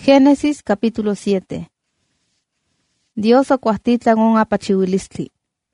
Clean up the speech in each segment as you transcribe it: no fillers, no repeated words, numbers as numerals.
Génesis capítulo 7. Dios ocuastitlan on apachihuilistli.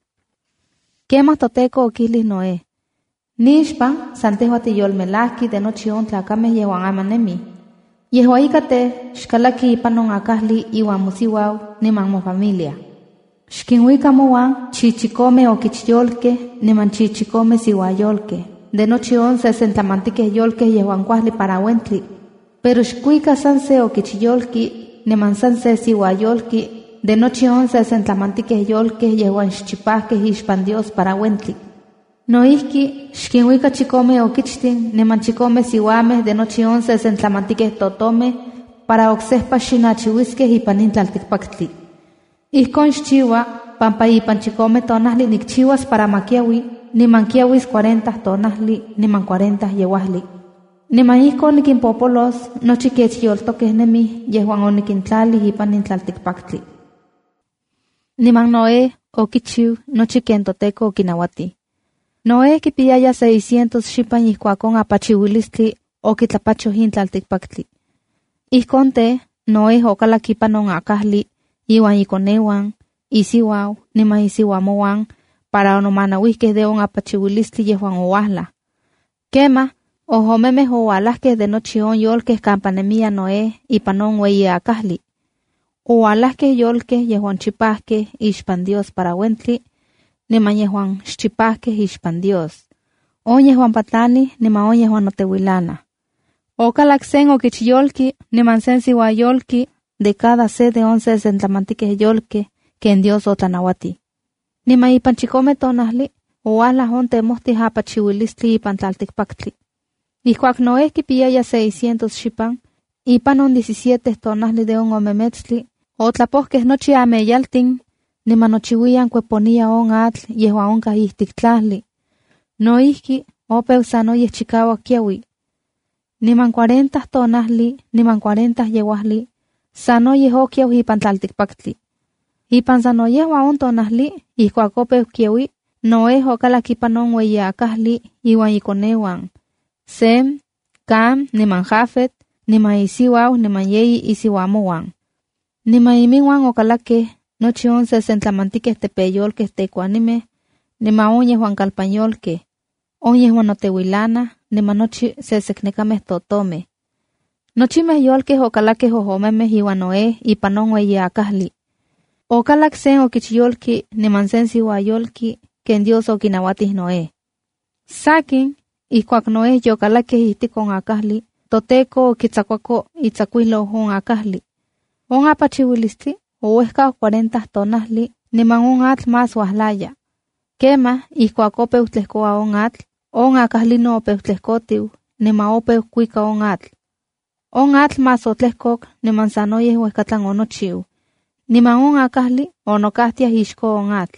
Quema toteco oquihlis Noé. Nixpan santehua yolmelahki de nochi on tlacameh yehuan amanemi. Yehua icate xcalaki ipan on acahli iwan mosiuau niman mo familia. Xquinhuica moan chichicome oquichiyolque niman chichicome siuayolque. De nochi on sesentlamantiqueh yolque yehuan cuahli para uentli. Pero xcuica sanse oquichiyolqui niman sanse siuayolqui. De nochi on sesentlamantiqueh yolque yehuan xchipahqueh ixpan Dios para uentli. Noihki xquinhuica chicome oquichtin niman chicome siuameh de nochi on sesentlamantiqueh totome para ocsehpa xinachiuisqueh ipan in tlalticpactli. Ihcon xchiua pampa ipan chicome tonahli nicchiuas para maquiaui niman quiauis 40 tonahli niman 40 yeuahli. Niman ihcon niquimpopolos nochi quechiyoltoqueh nemih yehuan oniquintlali ipan in tlalticpactli. Niman Noé oquichiu nochi quen toteco oquinauati. Noé quipiyaya 600 xipan ihcuacon apachihuilistli oquitlapachoh in tlalticpactli. Ihcon te Noé ocalac ipan on acahli iwan iconeuan, isiuau, niman isiuamoan para onomanauihqueh de on apachihuilistli yehuan oahla. Quema, ohomemeh oalahqueh de nochi on yolqueh campa nemia Noé ipan on ueyi acahli. Oalahqueh yolqueh yehuan chipahqueh ixpan Dios para uentli, niman yehuan xchipahqueh ixpan Dios. On yehuan patlani niman on yehuan noteuilana. Ocalac sen oquichiyolqui niman sen siuayolqui de cada se de 11 sentlamantiqueh yolqueh quen Dios otlanauati. Niman ipan chicome tonahli oahlah on temohtih apachihuilistli ipan tlalticpactli. Ihcuac Noé quipiyaya 600 xipan, ipan on 17 tonahli de on omemetzli, otlapohqueh nochi ameyaltin, niman nochiuian cueponia on atl yehuan onca ihtic tlahli. Noihki opeu sanoyeh chicauac quiaui. Niman 40 tonahli, niman 40 yeuahli, sanoyeh oquiau ipan tlalticpactli. Ipan sanoyehua on tonahli, ihcuac opeu quiaui, Noé ocalac ipan on ueyi acahli iwan iconeuan. Sem, Cam, niman Jafet, niman isiuau, niman yeyi isiuamoan. Niman iminuan ocalaqueh nochi 11 sentlamantiqueh tepeyolqueh tecuanimeh, niman on yehuan calpanyolqueh, on yehuan noteuilana, niman nochi sesecnecameh totomeh. Nochimeh yolqueh ocalaqueh ohomemeh iwan Noé ipan on ueyi acahli. Ocalac sen oquichiyolqui niman sen siuayolqui quen Dios oquinauatih Noé. Saquin, ihcuac Noé yocalaqueh ihtic on acahli, toteco oquitzacuaco itzacuiloh on acahli. On apachihuilistli ouehcau 40 tonahli niman on atl más uahlaya. Quema, ihcuac opeu tlehcoa on atl, on acahlino opeu tlehcotiu, niman opeu cuica on atl. On atl más otlehcoc niman sanoyeh uehcatlan onochiu. Niman on acahli onocahtiah ixco on atl.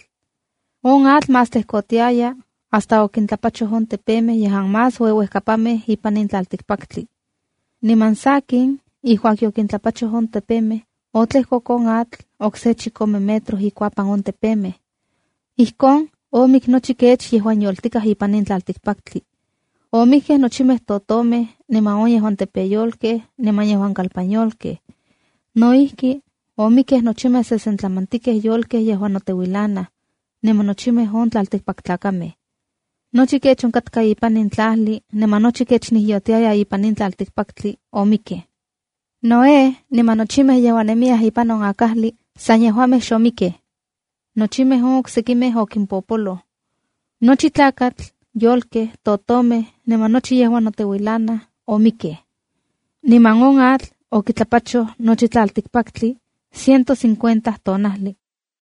On atl más tlehcotiaya hasta oquintlapachoh on tepemeh yehan más ueuehcapameh ipan in tlalticpactli. Niman saquin, ihcuac yoquintlapachoh on tepemeh, otlehcoc on atl ocse chicome metros icuapan on tepemeh. Ihcon, omic nochi quech yehuan yolticah ipan in tlalticpactli. Omiqueh nochimeh totomeh, niman on yehuan tepeyolqueh, niman yehuan calpanyolqueh. Noihki, omiqueh nochimeh sesentlamantiqueh yolqueh yehuan noteuilana, niman nochimeh on tlalticpactlacameh. Nochi quech oncatca ipan in tlahli, niman nochi quech nihyotiaya ipan in tlalticpactli, omiqueh. Noé, niman nochimeh yehuan nemiah ipan on acahli, san yehuameh xomiqueh. Nochimeh on ocsequimeh oquimpopoloh. Nochi tlacatl, yolqueh, totomeh, niman nochi yehuan noteuilana, omiqueh. Niman on atl oquitlapachoh nochi tlalticpactli 150 tonahli.